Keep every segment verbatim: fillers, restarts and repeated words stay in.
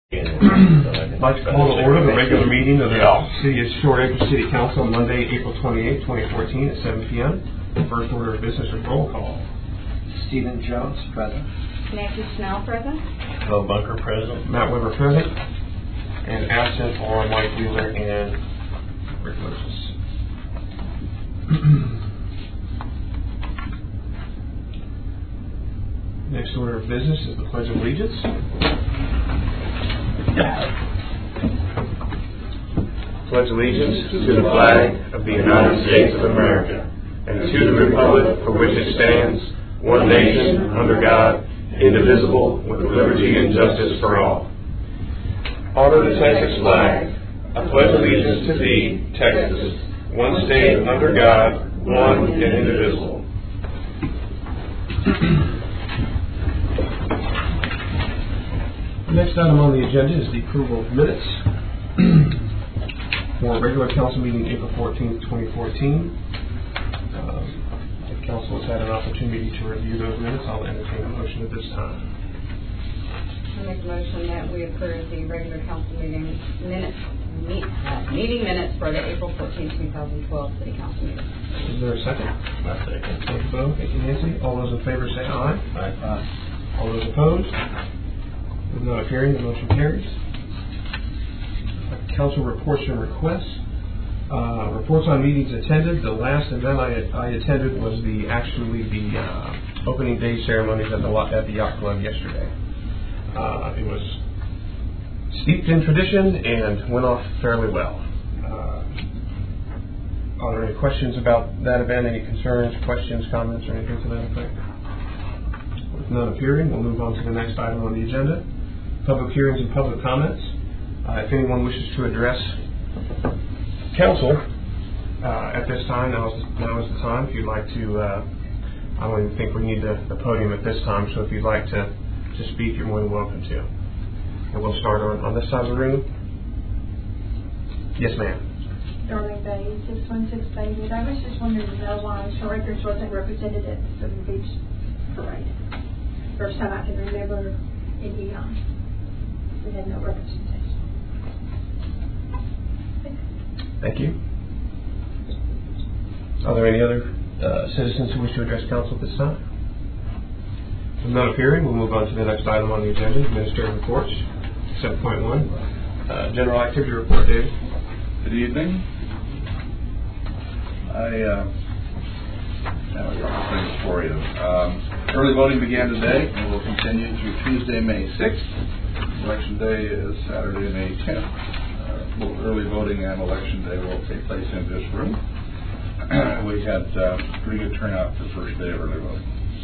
I'd like to call to order the regular meeting of the City of Short Acre City Council on Monday, April twenty-eighth, twenty fourteen at seven p m The first order of business is roll call. Stephen Jones, present. Nancy Snell, present. Bill Bunker, present. Matt Weber, present. And absent are Mike Wheeler and Rick Moses. Next order of business is the Pledge of Allegiance. Pledge allegiance to the flag of the United States of America and to the republic for which it stands, one nation, under God, indivisible, with liberty and justice for all. Honor the Texas flag. I pledge allegiance to thee, Texas, one state under God, one and indivisible. The next item on the agenda is the approval of minutes for regular council meeting April fourteenth, twenty fourteen. Um, if council has had an opportunity to review those minutes, I'll entertain a motion at this time. I make a motion that we approve the regular council meeting minutes, meet, uh, meeting minutes for the April fourteenth, twenty twelve City Council meeting. Is there a second? I second. Thank you, Bo. Thank you, Nancy. All those in favor say aye. Aye. Aye. All those opposed? With not appearing, the motion carries. Council reports and requests. Uh, reports on meetings attended. The last event I, I attended was the actually the uh, opening day ceremonies at the at the yacht club yesterday. Uh, it was steeped in tradition and went off fairly well. Uh, are there any questions about that event? Any concerns, questions, comments, or anything to that effect? With none appearing, we'll move on to the next item on the agenda. Public hearings and public comments. Uh, if anyone wishes to address council uh, at this time, now is, now is the time. If you'd like to, uh, I don't even think we need the, the podium at this time, so if you'd like to, to speak, you're more than welcome to. And we'll start on, on this side of the room. Yes, ma'am. Darlene Bay, six one six Baywood. I was just wondering to know why Short Acres wasn't represented at the Southern Beach Parade. First time I can remember in eons. We had no representation. Thank you. Are there any other uh, citizens who wish to address council at this time? With none appearing, we'll move on to the next item on the agenda, administrative reports. seven point one, uh, general activity report, David. Good evening. I uh, have a couple things for you. Um, early voting began today and will continue through Tuesday, May sixth. Election day is Saturday, May tenth. Uh, both early voting and election day will take place in this room. We had uh, pretty good turnout for the first day of early voting.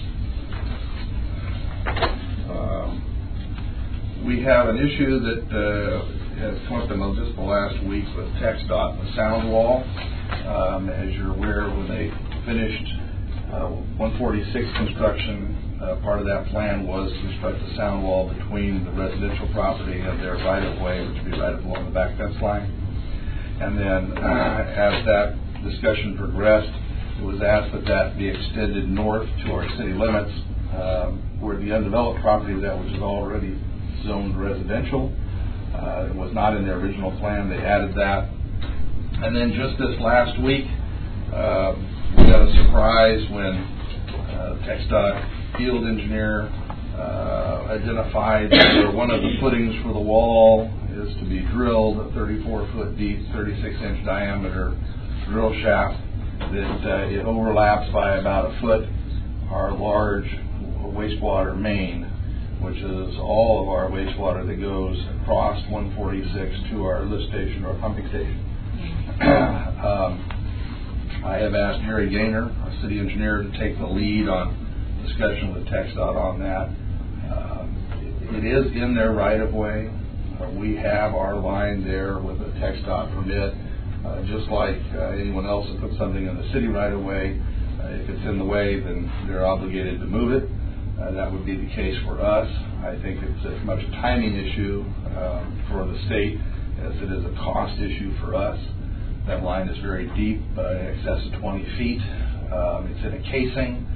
Um, we have an issue that uh, has come up in just the last week with TxDOT, the sound wall. Um, as you're aware, when they finished uh, one forty-six construction, Uh, part of that plan was to construct a sound wall between the residential property and their right-of-way, which would be right along the back fence line. And then uh, as that discussion progressed, it was asked that that be extended north to our city limits, um, where the undeveloped property that which is already zoned residential. Uh, it was not in their original plan. They added that. And then just this last week, uh, we got a surprise when uh, TxDOT field engineer uh, identified that one of the footings for the wall is to be drilled, a thirty-four foot deep, thirty-six inch diameter drill shaft, that uh, it overlaps by about a foot our large wastewater main, which is all of our wastewater that goes across one forty-six to our lift station or pumping station. um, I have asked Gary Gaynor, our city engineer, to take the lead on discussion with TxDOT on that. Um, it, it is in their right-of-way. Uh, we have our line there with a TxDOT permit, uh, just like uh, anyone else that puts something in the city right-of-way. Uh, if it's in the way, then they're obligated to move it. Uh, that would be the case for us. I think it's as much a timing issue um, for the state as it is a cost issue for us. That line is very deep, uh, in excess of twenty feet. Um, it's in a casing.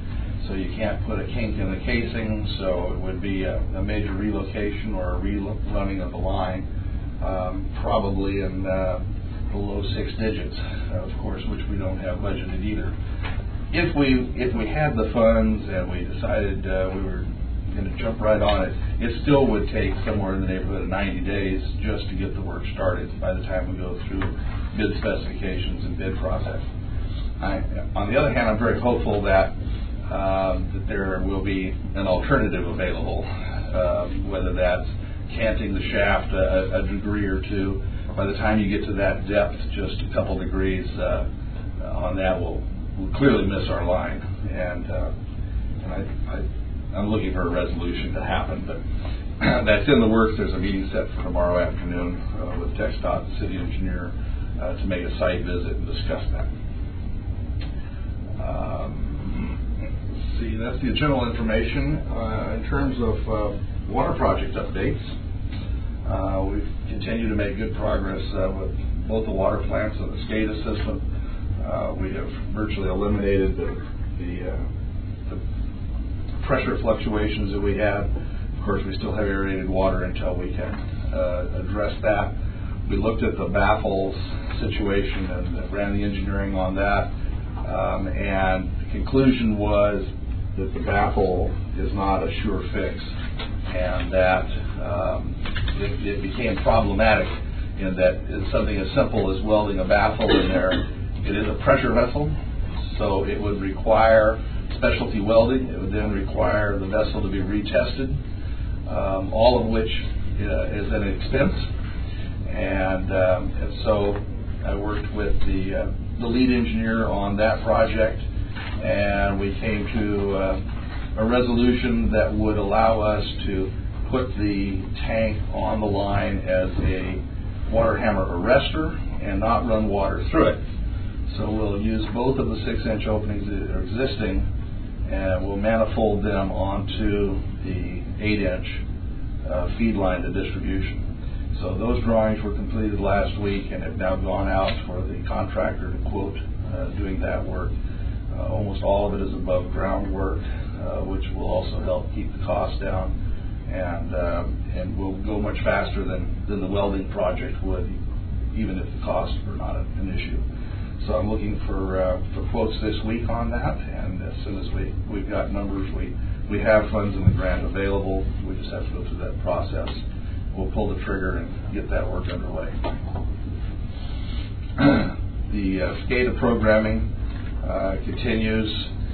so you can't put a kink in the casing, so it would be a, a major relocation or a rerunning of the line, um, probably in uh, the low six digits, uh, of course, which we don't have budgeted either. If we if we had the funds and we decided uh, we were going to jump right on it, it still would take somewhere in the neighborhood of ninety days just to get the work started by the time we go through bid specifications and bid process. I, on the other hand, I'm very hopeful that um, that there will be an alternative available, um, whether that's canting the shaft a, a degree or two. By the time you get to that depth, just a couple degrees uh, on that will, will clearly miss our line. And, uh, and I, I, I'm looking for a resolution to happen, but that's in the works. There's a meeting set for tomorrow afternoon uh, with TxDOT, the city engineer, uh, to make a site visit and discuss that. Um, let's see, that's the general information. Uh, in terms of uh, water project updates, uh, we've continued to make good progress uh, with both the water plants and the SCADA system. Uh, we have virtually eliminated the, the, uh, the pressure fluctuations that we had. Of course, we still have aerated water until we can uh, address that. We looked at the baffles situation and ran the engineering on that. Um, and the conclusion was that the baffle is not a sure fix, and that um, it, it became problematic in that it's something as simple as welding a baffle in there. It is a pressure vessel, so it would require specialty welding. It would then require the vessel to be retested, um, all of which uh, is an expense. And, um, and so I worked with the uh, the lead engineer on that project, and we came to uh, a resolution that would allow us to put the tank on the line as a water hammer arrestor and not run water through it. So we'll use both of the six inch openings that are existing, and we'll manifold them onto the eight inch uh, feed line to distribution. So those drawings were completed last week and have now gone out for the contractor to quote uh, doing that work. Uh, almost all of it is above ground work, uh, which will also help keep the cost down, and uh, and will go much faster than, than the welding project would, even if the costs were not an issue. So I'm looking for uh, for quotes this week on that, and as soon as we, we've got numbers, we, we have funds in the grant available. We just have to go through that process. We'll pull the trigger and get that work underway. The uh, SCADA programming uh, continues.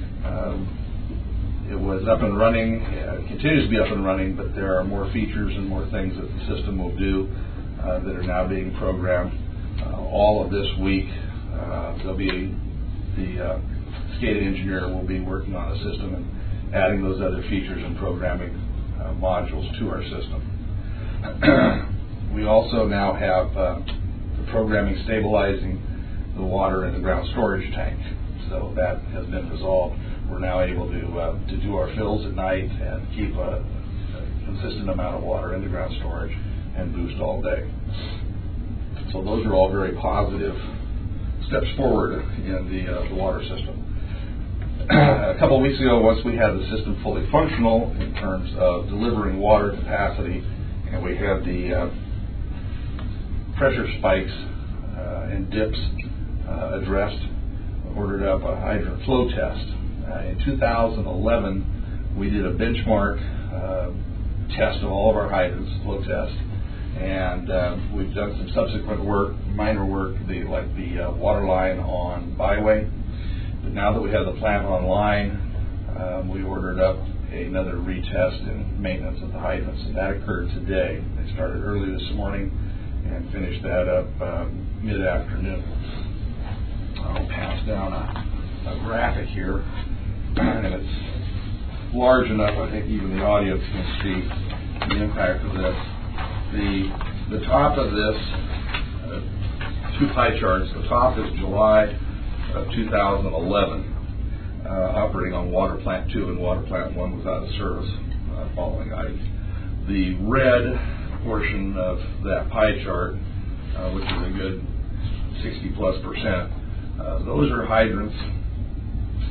Um, it was up and running, uh, continues to be up and running, but there are more features and more things that the system will do uh, that are now being programmed. Uh, all of this week, uh, there'll be the uh, SCADA engineer will be working on the system and adding those other features and programming uh, modules to our system. We also now have uh, the programming stabilizing the water in the ground storage tank. So that has been resolved. We're now able to uh, to do our fills at night and keep a, a consistent amount of water in the ground storage and boost all day. So those are all very positive steps forward in the, uh, the water system. A couple of weeks ago, once we had the system fully functional in terms of delivering water capacity, and we had the uh, pressure spikes uh, and dips uh, addressed, ordered up a hydrant flow test. Uh, in two thousand eleven, we did a benchmark uh, test of all of our hydrants, flow test, and uh, we've done some subsequent work, minor work, the, like the uh, water line on Byway. But now that we have the plant online, um, we ordered up another retest and maintenance of the hydrants, and that occurred today. They started early this morning and finished that up um, mid-afternoon. I'll pass down a, a graphic here, and it's large enough I think even the audience can see the impact of this. The the top of this, uh, two pie charts. The top is July of two thousand eleven. Uh, operating on water plant two, and water plant one was out of service uh, following ice. The red portion of that pie chart, uh, which is a good sixty plus percent, uh, those are hydrants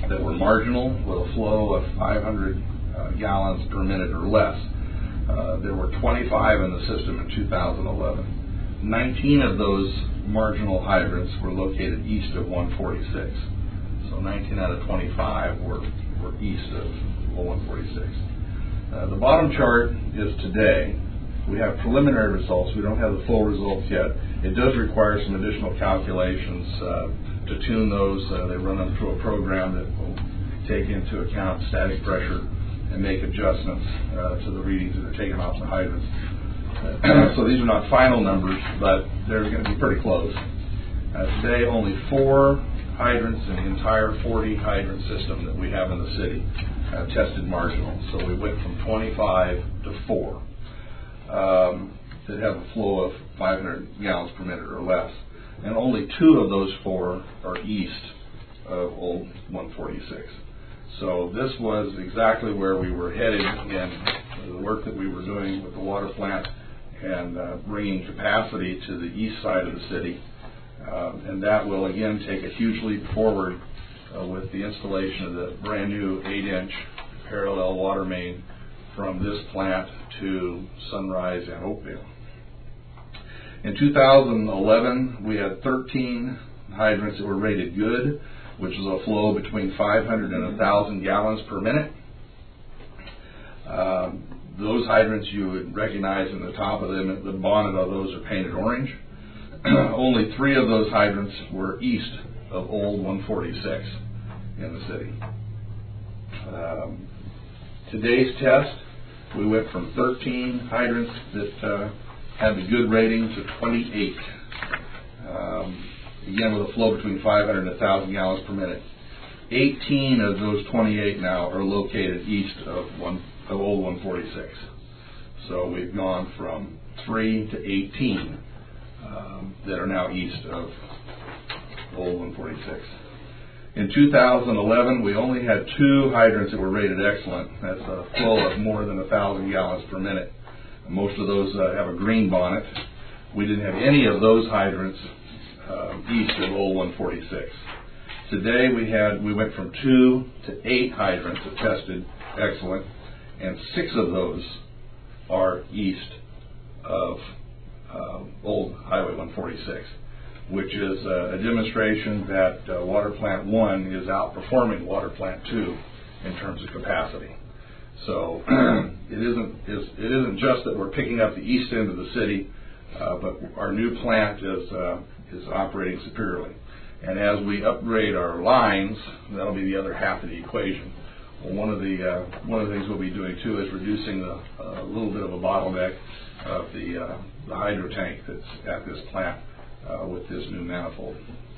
that were marginal with a flow of five hundred uh, gallons per minute or less. Uh, there were twenty-five in the system in two thousand eleven. nineteen of those marginal hydrants were located east of one forty-six. So nineteen out of twenty-five were, were east of one forty-six. Uh, the bottom chart is today. We have preliminary results. We don't have the full results yet. It does require some additional calculations uh, to tune those. Uh, they run them through a program that will take into account static pressure and make adjustments uh, to the readings that are taken off the hydrants. Uh, so these are not final numbers, but they're going to be pretty close. Uh, today, only four hydrants in the entire forty hydrant system that we have in the city uh, tested marginal. So we went from twenty-five to four. Um, that have a flow of five hundred gallons per minute or less. And only two of those four are east of old one forty-six. So this was exactly where we were headed in the work that we were doing with the water plant and uh, bringing capacity to the east side of the city. Uh, and that will again take a huge leap forward uh, with the installation of the brand new eight inch parallel water main from this plant to Sunrise and Oakville. In two thousand eleven, we had thirteen hydrants that were rated good, which is a flow between five hundred and one thousand gallons per minute. Um, those hydrants you would recognize in the top of them, the bonnet of those are painted orange. Only three of those hydrants were east of old one forty-six in the city. Um, today's test, we went from thirteen hydrants that uh, had the good rating to twenty-eight. Um, again, with a flow between five hundred and one thousand gallons per minute. eighteen of those twenty-eight now are located east of, one, of old one forty-six. So we've gone from three to eighteen um, that are now east of old one forty-six. In two thousand eleven, we only had two hydrants that were rated excellent. That's a flow of more than one thousand gallons per minute. Most of those uh, have a green bonnet. We didn't have any of those hydrants uh, east of old one forty-six. Today we had we went from two to eight hydrants that tested excellent, and six of those are east of uh, old Highway one forty-six. Which is uh, a demonstration that uh, Water Plant one is outperforming Water Plant two in terms of capacity. So it isn't is, it isn't just that we're picking up the east end of the city, uh, but our new plant is uh, is operating superiorly. And as we upgrade our lines, that'll be the other half of the equation. Well, one of the uh, one of the things we'll be doing too is reducing the uh, little bit of a bottleneck of the uh, the hydro tank that's at this plant. Uh, with this new manifold.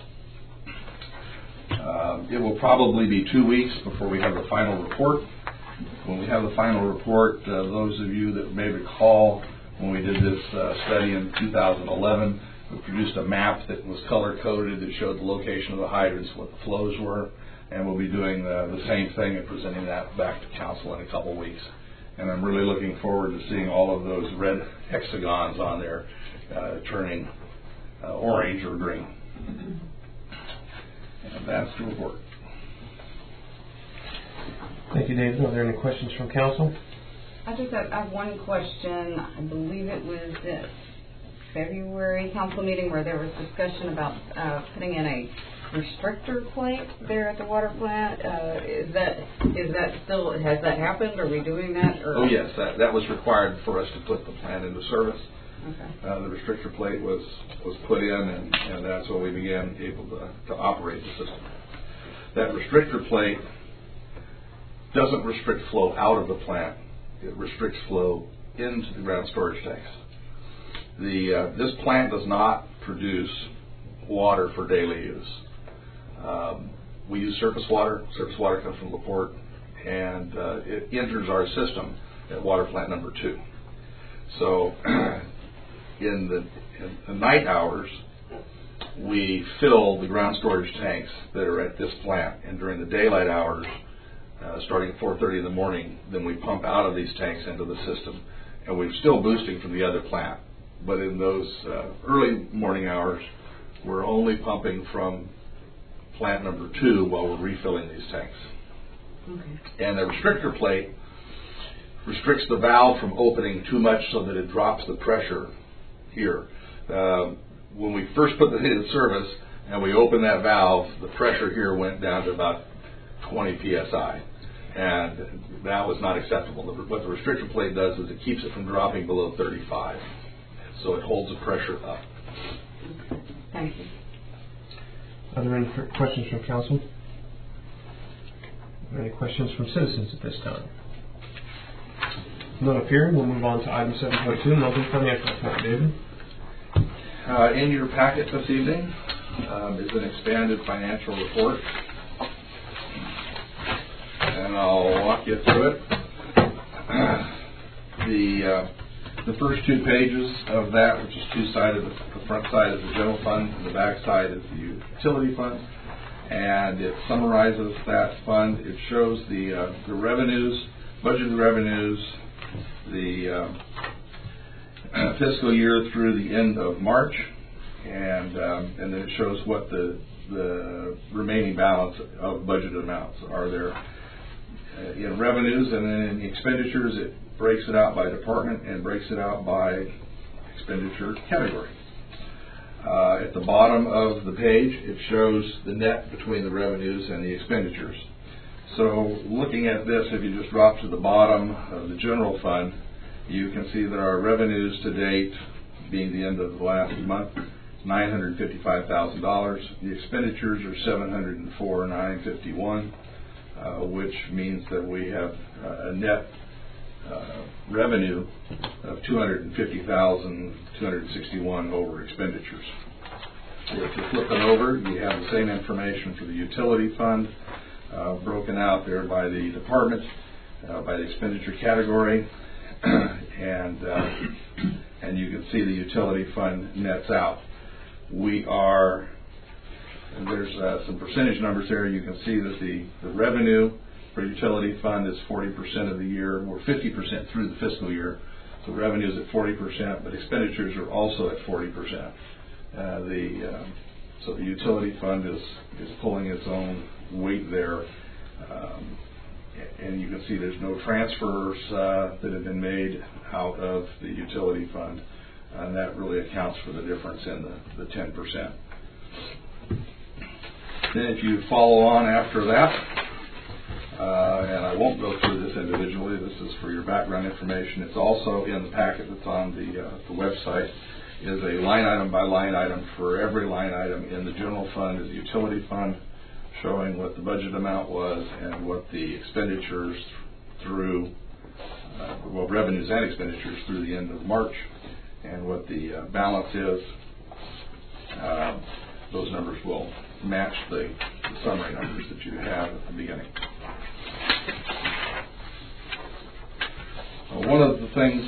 Uh, it will probably be two weeks before we have the final report. When we have the final report, uh, those of you that may recall when we did this uh, study in two thousand eleven, we produced a map that was color-coded that showed the location of the hydrants, what the flows were, and we'll be doing the, the same thing and presenting that back to council in a couple of weeks. And I'm really looking forward to seeing all of those red hexagons on there uh, turning Uh, orange or green. And that's the report. Thank you, David. Are there any questions from council? I just have, I have one question. I believe it was this February council meeting where there was discussion about uh, putting in a restrictor plate there at the water plant. Uh, is that is that still, has that happened? Are we doing that? Or? Oh yes, that, that was required for us to put the plant into service. Okay. Uh, the restrictor plate was, was put in, and, and that's when we began able to, to operate the system. That restrictor plate doesn't restrict flow out of the plant. It restricts flow into the ground storage tanks. The, uh, this plant does not produce water for daily use. Um, we use surface water. Surface water comes from LaPorte, and uh, it enters our system at water plant number two. So in the, in the night hours, we fill the ground storage tanks that are at this plant, and during the daylight hours, uh, starting at four thirty in the morning, then we pump out of these tanks into the system, and we're still boosting from the other plant. But in those uh, early morning hours, we're only pumping from plant number two while we're refilling these tanks. Okay. And the restrictor plate restricts the valve from opening too much so that it drops the pressure here. Uh, when we first put the thing in service and we opened that valve, the pressure here went down to about twenty P S I. And that was not acceptable. The, what the restrictor plate does is it keeps it from dropping below thirty-five. So it holds the pressure up. Thank you. Are there any fr- questions from council? Are there any questions from citizens at this time? None appearing. We'll move on to item seven point two, monthly financial report. David? Uh, in your packet this evening um, is an expanded financial report. And I'll walk you through it. the uh, the first two pages of that, which is two-sided, the front side is the general fund, and the back side is the utility fund, and it summarizes that fund. It shows the uh, the revenues, budgeted revenues, the uh, fiscal year through the end of March, and um, and then it shows what the the remaining balance of budgeted amounts are there. In revenues, and then in the expenditures, it breaks it out by department and breaks it out by expenditure category. Uh, at the bottom of the page, it shows the net between the revenues and the expenditures. So looking at this, if you just drop to the bottom of the general fund, you can see that our revenues to date, being the end of the last month, nine hundred fifty-five thousand dollars. The expenditures are seven hundred four thousand nine hundred fifty-one dollars. Uh, which means that we have uh, a net uh, revenue of two hundred fifty thousand two hundred sixty-one dollars over expenditures. If you flip it over, you have the same information for the utility fund, uh, broken out there by the department, uh, by the expenditure category, and uh, and you can see the utility fund nets out. We are And there's uh, some percentage numbers there. You can see that the, the revenue for utility fund is forty percent of the year. We're fifty percent through the fiscal year. So revenue is at forty percent, but expenditures are also at forty percent. Uh, the, uh, so the utility fund is, is pulling its own weight there. Um, and you can see there's no transfers uh, that have been made out of the utility fund. And that really accounts for the difference in the, the ten percent. Then if you follow on after that, uh, and I won't go through this individually, this is for your background information. It's also in the packet that's on the, uh, the website, is a line item by line item for every line item in the general fund is the utility fund, showing what the budget amount was and what the expenditures through, uh, well, revenues and expenditures through the end of March, and what the uh, balance is. Uh, those numbers will match the, the summary numbers that you have at the beginning. Uh, one of the things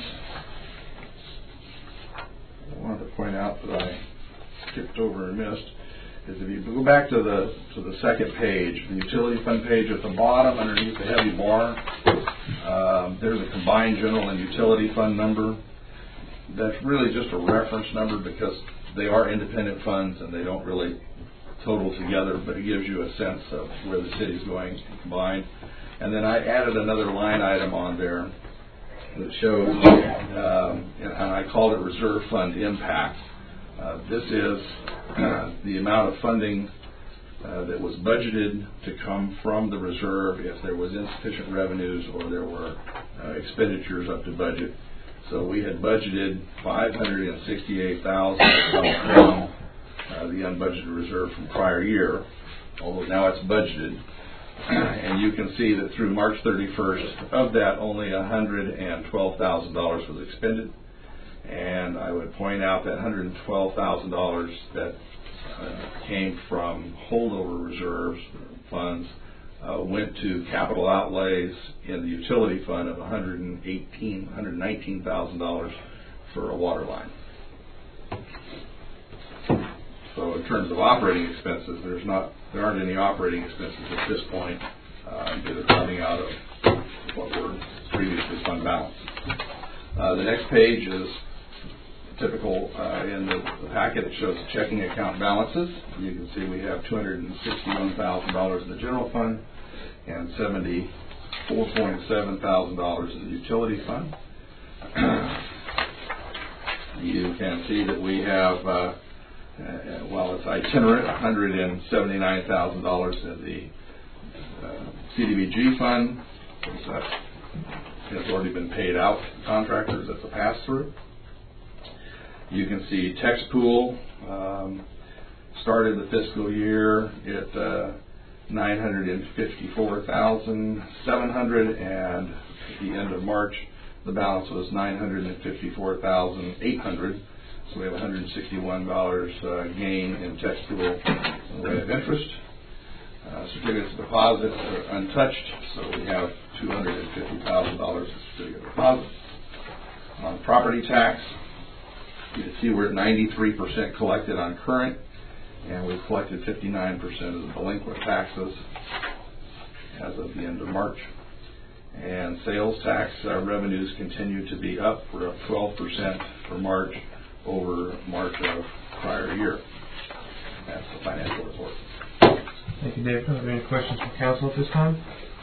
I wanted to point out that I skipped over and missed is if you go back to the to the second page, the utility fund page at the bottom underneath the heavy bar, um, there's a combined general and utility fund number. That's really just a reference number because they are independent funds and they don't really total together, but it gives you a sense of where the city's going combined. And then I added another line item on there that shows, um, and I called it reserve fund impact. Uh, this is uh, the amount of funding uh, that was budgeted to come from the reserve if there was insufficient revenues or there were uh, expenditures up to budget. So we had budgeted five hundred sixty-eight thousand dollars from uh, the unbudgeted reserve from prior year, although now it's budgeted. And you can see that through March thirty-first, of that, only one hundred twelve thousand dollars was expended. And I would point out that one hundred twelve thousand dollars that uh, came from holdover reserves, funds, uh, went to capital outlays in the utility fund of one hundred eighteen, one hundred nineteen thousand dollars for a water line. So in terms of operating expenses, there's not, there aren't any operating expenses at this point. Uh, they're coming out of what were previously fund balance. Uh, the next page is typical uh, in the, the packet. It shows checking account balances. You can see we have two hundred sixty-one thousand dollars in the general fund and seventy-four point seven thousand dollars in the utility fund. You can see that we have, uh, uh, well, it's itinerant, one hundred seventy-nine thousand dollars in the uh, C D B G fund. That has already been paid out to contractors. That's a pass-through. You can see text pool um, started the fiscal year at uh, nine hundred fifty-four thousand seven hundred, and at the end of March, the balance was nine hundred fifty-four thousand eight hundred. So we have one hundred sixty-one dollars uh, gain in text pool in the rate of interest. Uh, certificates of deposit are untouched, so we have two hundred fifty thousand dollars in certificate of deposit. On property tax, you can see we're at ninety-three percent collected on current, and we've collected fifty-nine percent of the delinquent taxes as of the end of March. And sales tax uh, revenues continue to be up. We're up twelve percent for March over March of prior year. That's the financial report. Thank you, Dave. Are there any questions from council at this time?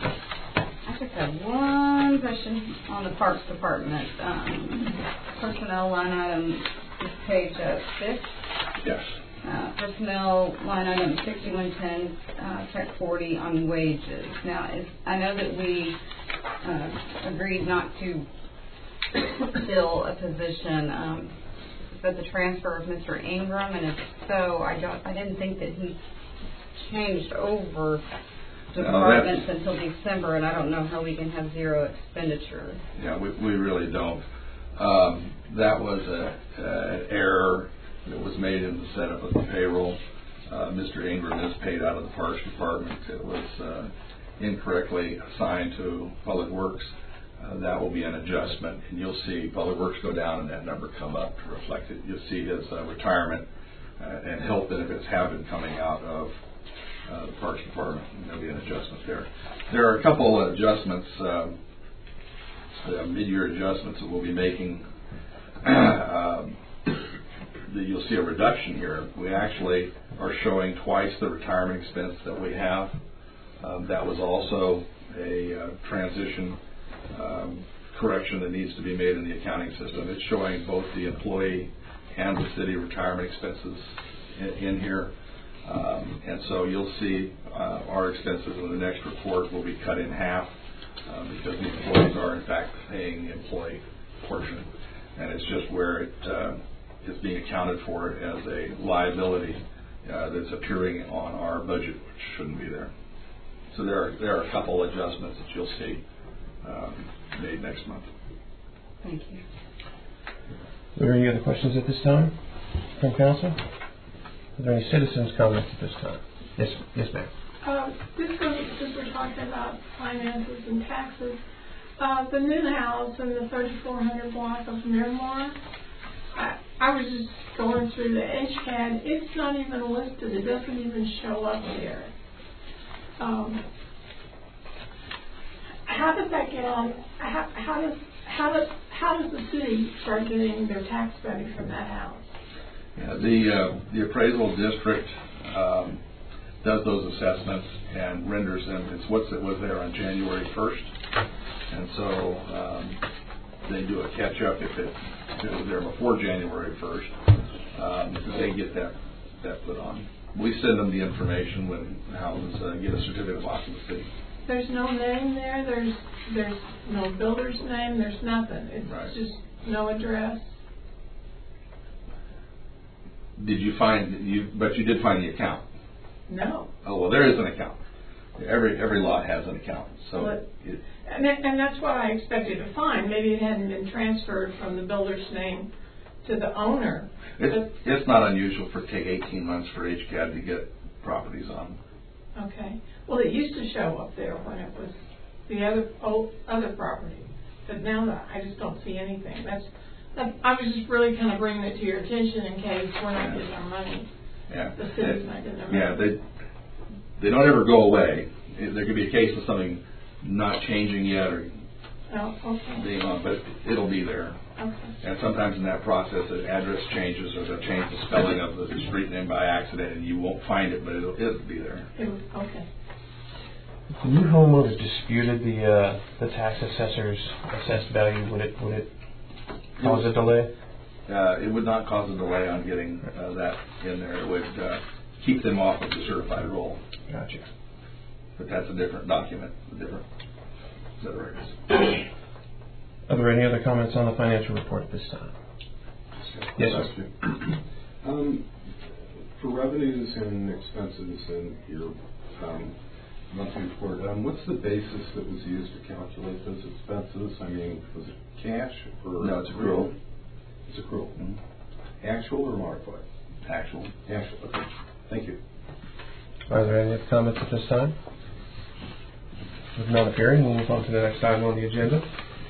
I just have one question on the Parks Department. Um, personnel line item is page uh, six. Yes. Uh, personnel line item sixty-one ten, uh, check forty on wages. Now, is, I know that we uh, agreed not to fill a position, um, but the transfer of Mister Ingram, and if so, I don't, I didn't think that he changed over departments no, until December, and I don't know how we can have zero expenditure. Yeah, we, we really don't. Um, that was a, a, an error that was made in the setup of the payroll. Uh, Mister Ingram is paid out of the Parks Department. It was uh, incorrectly assigned to Public Works. Uh, that will be an adjustment, and you'll see Public Works go down and that number come up to reflect it. You'll see his uh, retirement uh, and health benefits have been coming out of uh, the Parks Department, and there'll be an adjustment there. There are a couple of adjustments, um, uh, mid-year adjustments that we'll be making. um, the, you'll see a reduction here. We actually are showing twice the retirement expense that we have. Um, that was also a uh, transition um, correction that needs to be made in the accounting system. It's showing both the employee and the city retirement expenses in, in here. Um, and so you'll see uh, our expenses in the next report will be cut in half uh, because the employees are in fact paying the employee portion. And it's just where it uh, is being accounted for as a liability uh, that's appearing on our budget, which shouldn't be there. So there are, there are a couple adjustments that you'll see um, made next month. Thank you. Are there any other questions at this time from council? Are there any citizens' comments at this time? Yes, yes, ma'am. Uh, this goes, since we're talking about finances and taxes, uh, the new house in the thirty-four hundred block of Miramar, I, I was just going through the H C A D. It's not even listed. It doesn't even show up there. Um, how does that get on? How, how does how does how does the city start getting their tax money from that house? Yeah, the uh, the appraisal district um, does those assessments and renders them. It's what's it was there on January first, and so um, they do a catch up if it, if it was there before January first. Um, they get that that put on. We send them the information when houses uh, get a certificate of occupancy. There's no name there. There's there's no builder's name. There's nothing. It's Right. just no address. Did you find you? But you did find the account. No. Oh well, there is an account. Every every lot has an account. So But, it, and that, and that's what I expected to find. Maybe it hadn't been transferred from the builder's name to the owner. it's it's not unusual for it to take eighteen months for H C A D to get properties on. Okay. Well, it used to show up there when it was the other old, other property, but now I just don't see anything. That's, that, I was just really kind of bringing it to your attention in case we're not getting our money. Yeah. The city's not getting their money. Yeah, they they don't ever go away. There could be a case of something not changing yet or Oh, okay. being on, but it'll be there. Okay. And sometimes in that process, the address changes or they'll change the spelling of the street name by accident and you won't find it, but it'll, it'll be there. It was- Okay. If the new homeowner disputed the, uh, the tax assessor's assessed value, would it, would it cause a delay? Uh, it would not cause a delay on getting uh, that in there. It would uh, keep them off of the certified roll. Gotcha. But that's a different document, a different set of records. Are there any other comments on the financial report at this time? Yes, sir. Question. Um, for revenues and expenses in your um, monthly report, um, what's the basis that was used to calculate those expenses? I mean, was it cash or? No, it's accrual. It's accrual. Mm-hmm. Actual or modified? Actual. Actual. Okay. Thank you. Are there any other comments at this time? With none appearing, we'll move on to the next item on the agenda.